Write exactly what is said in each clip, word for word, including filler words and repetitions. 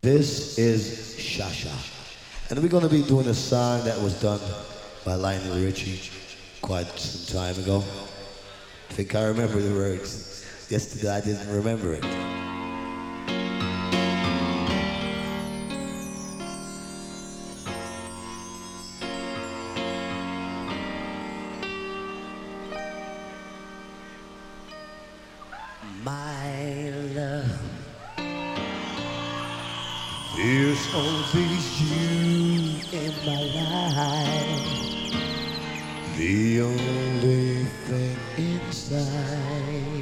This is Shasha. And we're going to be doing a song that was done by Lionel Richie quite some time ago. I think I remember the words. Yesterday I didn't remember it. My love, there's always you in my life, the only thing inside.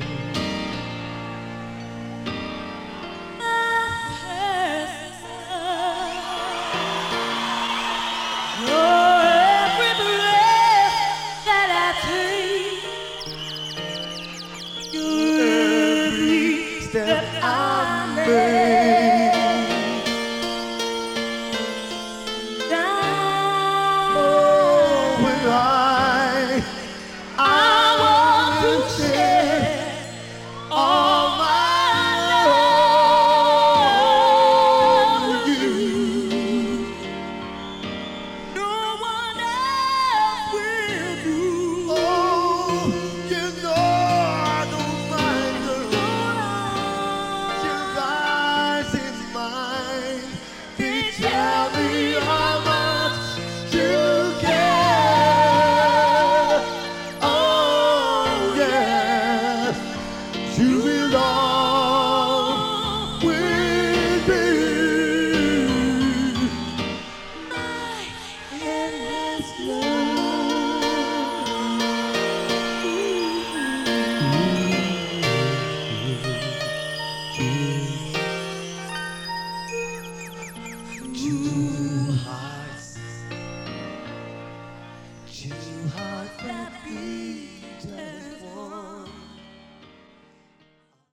That I made. Oh, when I, I want to share all my love with you. No one else will do. Oh, you know I don't mind the tell me how much you care. Oh yes, you belong with me. My endless Two hearts, two hearts that beat.